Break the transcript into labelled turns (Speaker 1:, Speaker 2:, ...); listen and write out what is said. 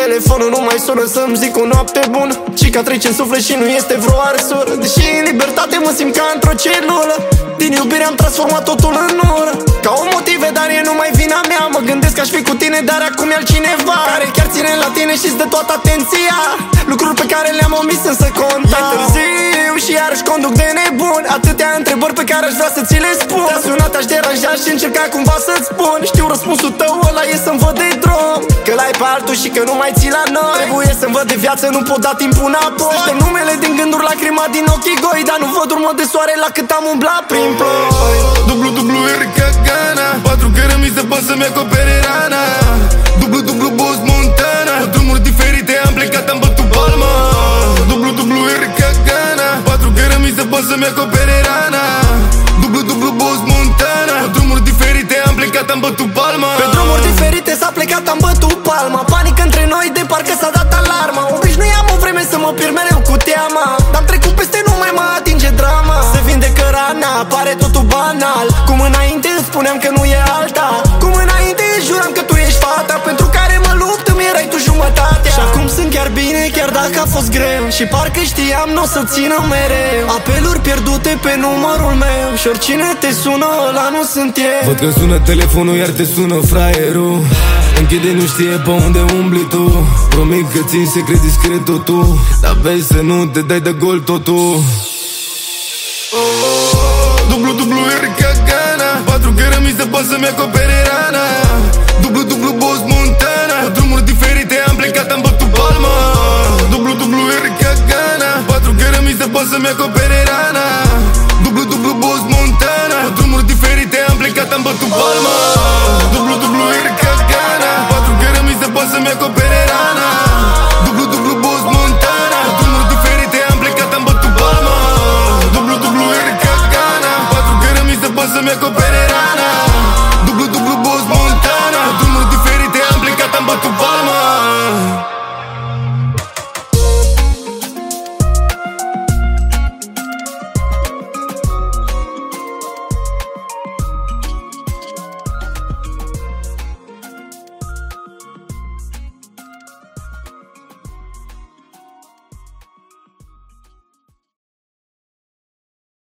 Speaker 1: Telefonul nu mai sună să-mi zic o noapte bună. Cica trece în suflet și nu este vreo arsură. Deși în libertate mă simt ca într-o celulă. Din iubire am transformat totul în ură. Ca o motive, dar e numai vina mea. Mă gândesc că aș fi cu tine, dar acum e altcineva care chiar ține la tine și-ți dă toată atenția. Lucruri pe care le-am omis însă conta. E târziu și iarăși conduc de nebun. Atâtea întrebări pe care aș vrea să ți le spun. Te-a sunat, aș deranja și încerca cumva să-ți spun. Știu răspunsul tău, ăla e să-mi văd de drum. Că l-ai pe altul și că nu mai ții la noi. Trebuie să-mi văd de viață, nu pot da timpul înapoi. Știu numele din gânduri, lacrima din ochii goi. Dar nu văd urmă de soare la cât am umblat prin ploi.
Speaker 2: WWR ca Gana, 4 cărămizi pot să-mi acopere rana. WW Boss Montana, pe drumuri diferite am plecat, am bătut palma. WWR ca Gana, 4 cărămizi pot să-mi acopere rana. WW Boss Montana, pe drumuri diferite am plecat, am bătut palma.
Speaker 1: Pe drumuri diferite s-a plecat, am bătut palma. Panică între noi, de parcă s-a dat alarma. Obișnuiam o vreme să mă pierd mereu cu teama. Dar-am trecut peste, nu mai mă atinge drama. Se vindecă rana, pare totul banal. Cum înainte îți spuneam că nu e alta. Cum înainte îți juram că tu ești fata pentru care mă lupt, îmi erai tu jumătatea. Și acum sunt chiar bine, chiar dacă a fost greu. Și parcă știam n-o să țină mereu. Apeluri pierdute pe numărul meu. Și oricine te sună, ăla nu sunt eu.
Speaker 2: Văd că sună telefonul, iar te sună fraierul. Închide, nu știe pe unde umbli tu. Promit că țin secret discret totul. Dar vezi să nu te dai de gol totul. WWR ca Gana, 4 cărămizi pot să-mi acopere rana. WW Boss Montana, pe drumuri diferite am plecat, am bătut palma. WWR ca Gana, 4 cărămizi pot să-mi acopere